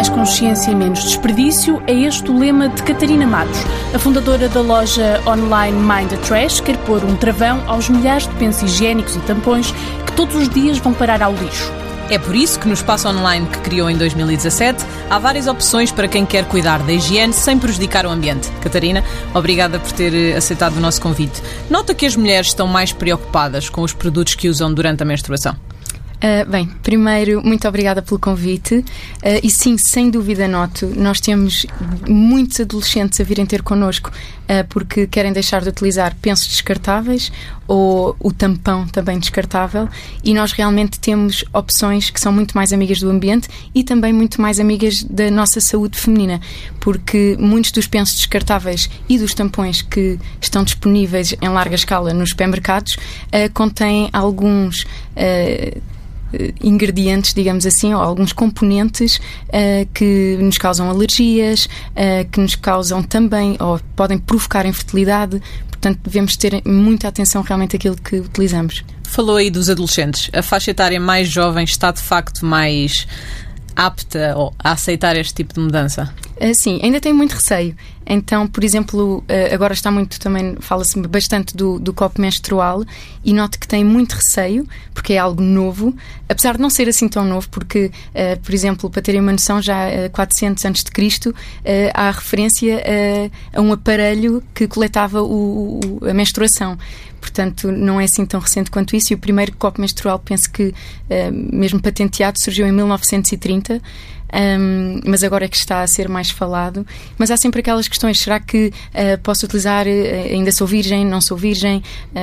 mais consciência e menos desperdício, é este o lema de Catarina Matos. A fundadora da loja online Mind the Trash quer pôr um travão aos milhares de pensos higiênicos e tampões que todos os dias vão parar ao lixo. É por isso que no espaço online que criou em 2017 há várias opções para quem quer cuidar da higiene sem prejudicar o ambiente. Catarina, obrigada por ter aceitado o nosso convite. Nota que as mulheres estão mais preocupadas com os produtos que usam durante a menstruação? Bem, primeiro, muito obrigada pelo convite. E sim, sem dúvida noto, nós temos muitos adolescentes a virem ter connosco porque querem deixar de utilizar pensos descartáveis ou o tampão também descartável, e nós realmente temos opções que são muito mais amigas do ambiente e também muito mais amigas da nossa saúde feminina, porque muitos dos pensos descartáveis e dos tampões que estão disponíveis em larga escala nos supermercados contêm alguns ingredientes, digamos assim, ou alguns componentes que nos causam alergias, que nos causam também, ou podem provocar infertilidade. Portanto, devemos ter muita atenção realmente àquilo que utilizamos. Falou aí dos adolescentes. A faixa etária mais jovem está de facto mais apta a aceitar este tipo de mudança? Sim, ainda tem muito receio. Então, por exemplo, agora está muito também, fala-se bastante do copo menstrual, e noto que tem muito receio, porque é algo novo, apesar de não ser assim tão novo, porque, por exemplo, para terem uma noção, já 400 a.C., há referência a um aparelho que coletava a menstruação. Portanto, não é assim tão recente quanto isso. E o primeiro copo menstrual, penso que, mesmo patenteado, surgiu em 1930. Mas agora é que está a ser mais falado. Mas há sempre aquelas questões: será que posso utilizar, ainda sou virgem, não sou virgem,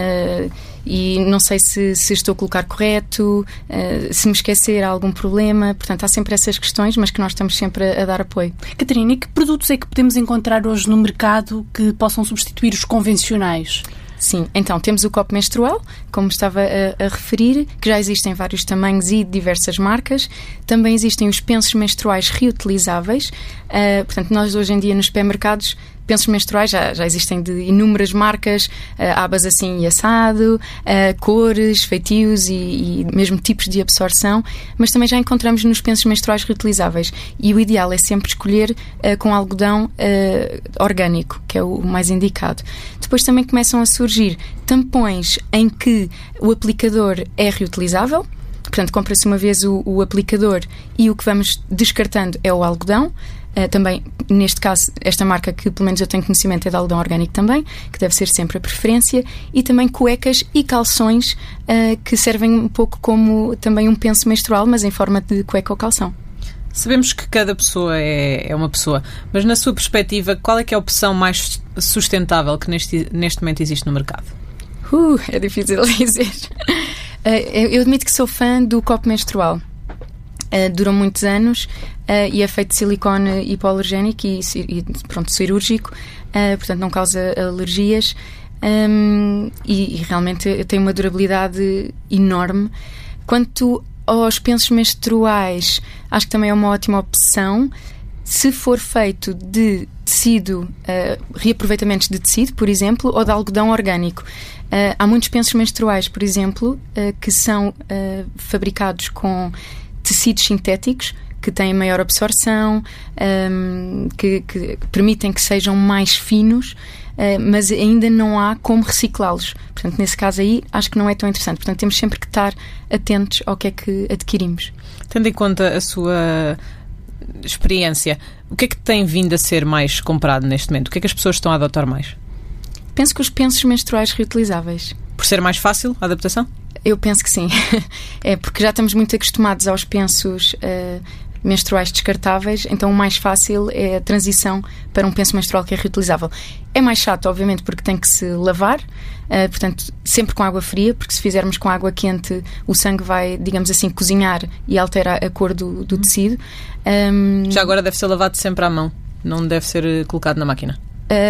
e não sei se estou a colocar correto, se me esquecer há algum problema. Portanto, há sempre essas questões, mas que nós estamos sempre a dar apoio. Catarina, e que produtos é que podemos encontrar hoje no mercado que possam substituir os convencionais? Sim, então temos o copo menstrual, como estava a referir, que já existem vários tamanhos e diversas marcas. Também existem os pensos menstruais reutilizáveis. Portanto, nós hoje em dia nos supermercados, pensos menstruais já existem de inúmeras marcas, abas assim e assado, cores, feitios e mesmo tipos de absorção, mas também já encontramos nos pensos menstruais reutilizáveis. E o ideal é sempre escolher com algodão orgânico, que é o mais indicado. Depois também começam a surgir tampões em que o aplicador é reutilizável. Portanto, compra-se uma vez o aplicador e o que vamos descartando é o algodão. Também, neste caso, esta marca que pelo menos eu tenho conhecimento é de algodão orgânico também, que deve ser sempre a preferência. E também cuecas e calções que servem um pouco como também um penso menstrual, mas em forma de cueca ou calção. Sabemos que cada pessoa é uma pessoa, mas na sua perspectiva, qual é que é a opção mais sustentável que neste momento existe no mercado? É difícil dizer. Eu admito que sou fã do copo menstrual. Duram muitos anos e é feito de silicone hipoalergénico e cirúrgico, portanto não causa alergias, e realmente tem uma durabilidade enorme. Quanto aos pensos menstruais, acho que também é uma ótima opção se for feito de tecido, reaproveitamentos de tecido, por exemplo, ou de algodão orgânico. Há muitos pensos menstruais, por exemplo, que são fabricados com tecidos sintéticos que têm maior absorção, que permitem que sejam mais finos, mas ainda não há como reciclá-los. Portanto, nesse caso aí, acho que não é tão interessante. Portanto, temos sempre que estar atentos ao que é que adquirimos. Tendo em conta a sua experiência, o que é que tem vindo a ser mais comprado neste momento? O que é que as pessoas estão a adotar mais? Penso que os pensos menstruais reutilizáveis. Por ser mais fácil a adaptação? Eu penso que sim. É porque já estamos muito acostumados aos pensos menstruais descartáveis, então o mais fácil é a transição para um penso menstrual que é reutilizável. É mais chato, obviamente, porque tem que se lavar, portanto, sempre com água fria, porque se fizermos com água quente, o sangue vai, digamos assim, cozinhar e altera a cor do tecido. Já agora deve ser lavado sempre à mão, não deve ser colocado na máquina.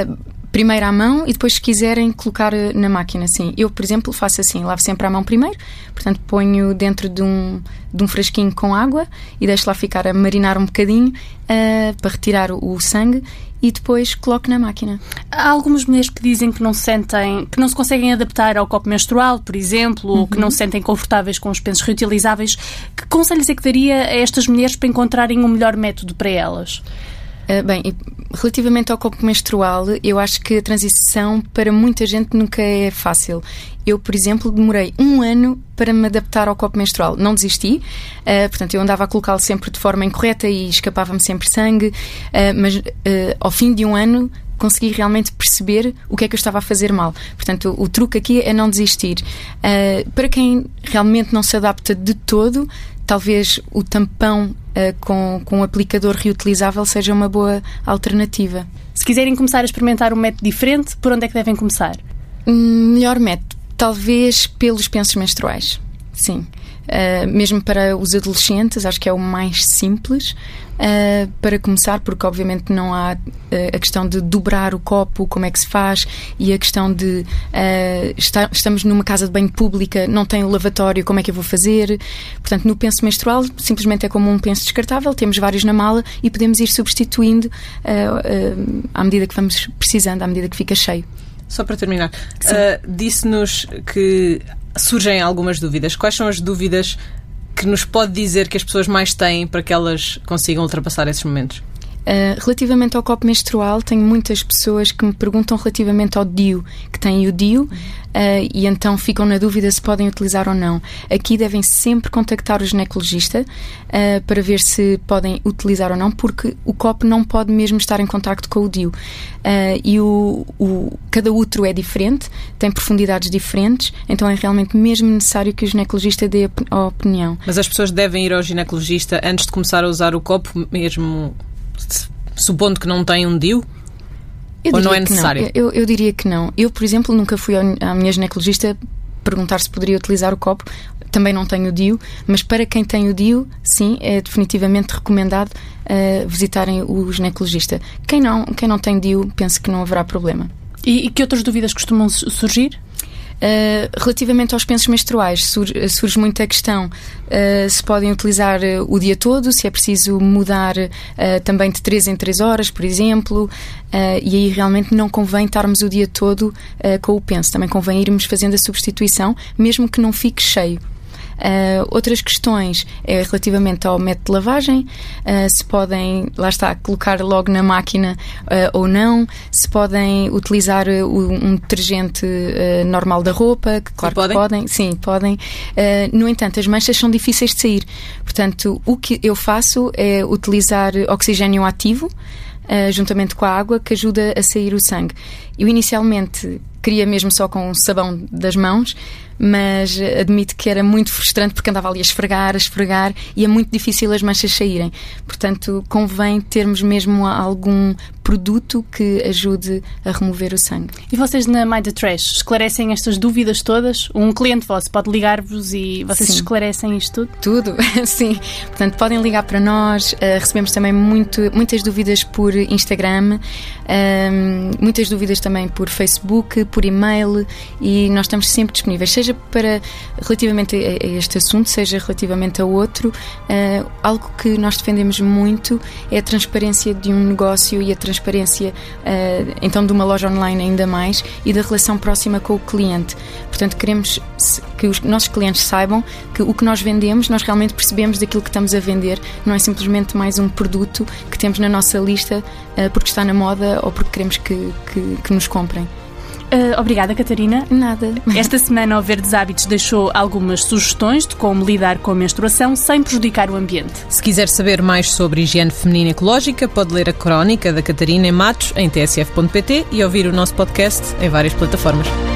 primeiro à mão e depois, se quiserem, colocar na máquina. Sim. Eu, por exemplo, faço assim, lavo sempre à mão primeiro, portanto ponho dentro de um frasquinho com água e deixo lá ficar a marinar um bocadinho para retirar o sangue e depois coloco na máquina. Há algumas mulheres que dizem que não se conseguem adaptar ao copo menstrual, por exemplo, ou que não se sentem confortáveis com os pensos reutilizáveis. Que conselhos é que daria a estas mulheres para encontrarem um melhor método para elas? Bem, relativamente ao copo menstrual, eu acho que a transição para muita gente nunca é fácil. Eu, por exemplo, demorei 1 ano para me adaptar ao copo menstrual. Não desisti, portanto, eu andava a colocá-lo sempre de forma incorreta e escapava-me sempre sangue, mas ao fim de 1 ano consegui realmente perceber o que é que eu estava a fazer mal. Portanto, o truque aqui é não desistir. Para quem realmente não se adapta de todo, talvez o tampão com um aplicador reutilizável seja uma boa alternativa. Se quiserem começar a experimentar um método diferente, por onde é que devem começar? Melhor método, talvez pelos pensos menstruais. Sim. Mesmo para os adolescentes, acho que é o mais simples para começar, porque obviamente não há a questão de dobrar o copo, como é que se faz, e a questão de estamos numa casa de banho pública, não tem o lavatório, como é que eu vou fazer? Portanto, no penso menstrual, simplesmente é como um penso descartável, temos vários na mala e podemos ir substituindo à medida que vamos precisando, à medida que fica cheio. Só para terminar, disse-nos que surgem algumas dúvidas. Quais são as dúvidas que nos pode dizer que as pessoas mais têm para que elas consigam ultrapassar esses momentos? Relativamente ao copo menstrual, tenho muitas pessoas que me perguntam relativamente ao DIU, que têm o DIU, e então ficam na dúvida se podem utilizar ou não. Aqui devem sempre contactar o ginecologista para ver se podem utilizar ou não, porque o copo não pode mesmo estar em contacto com o DIU. E cada útero é diferente, tem profundidades diferentes, então é realmente mesmo necessário que o ginecologista dê a opinião. Mas as pessoas devem ir ao ginecologista antes de começar a usar o copo, mesmo supondo que não tem um DIU? Ou não é necessário? Eu diria que não. Eu, por exemplo, nunca fui à minha ginecologista perguntar se poderia utilizar o copo. Também não tenho o DIU, mas para quem tem o DIU, sim, é definitivamente recomendado visitarem o ginecologista. Quem não tem DIU, penso que não haverá problema. E que outras dúvidas costumam surgir? Relativamente aos pensos menstruais, surge muito a questão se podem utilizar o dia todo, se é preciso mudar também de 3 em 3 horas, por exemplo, e aí realmente não convém estarmos o dia todo com o penso, também convém irmos fazendo a substituição, mesmo que não fique cheio. Outras questões é relativamente ao método de lavagem, se podem, lá está, colocar logo na máquina ou não, se podem utilizar um detergente normal da roupa, que claro que podem. Sim, podem. No entanto, as manchas são difíceis de sair. Portanto, o que eu faço é utilizar oxigênio ativo, juntamente com a água, que ajuda a sair o sangue. Eu inicialmente queria mesmo só com o sabão das mãos, mas admito que era muito frustrante porque andava ali a esfregar e é muito difícil as manchas saírem. Portanto, convém termos mesmo algum produto que ajude a remover o sangue. E vocês na Mind the Trash esclarecem estas dúvidas todas? Um cliente vosso pode ligar-vos e vocês esclarecem isto tudo? Tudo, sim. Portanto, podem ligar para nós, recebemos também muitas dúvidas por Instagram, muitas dúvidas também por Facebook, por e-mail, e nós estamos sempre disponíveis, seja relativamente a este assunto, seja relativamente a outro. Algo que nós defendemos muito é a transparência de um negócio e a transparência então de uma loja online ainda mais, e da relação próxima com o cliente. Portanto, queremos que os nossos clientes saibam que o que nós vendemos, nós realmente percebemos daquilo que estamos a vender, não é simplesmente mais um produto que temos na nossa lista porque está na moda ou porque queremos que nos comprem. Obrigada, Catarina. Nada. Esta semana o Verdes Hábitos deixou algumas sugestões de como lidar com a menstruação sem prejudicar o ambiente. Se quiser saber mais sobre higiene feminina ecológica, pode ler a crónica da Catarina em Matos em tsf.pt e ouvir o nosso podcast em várias plataformas.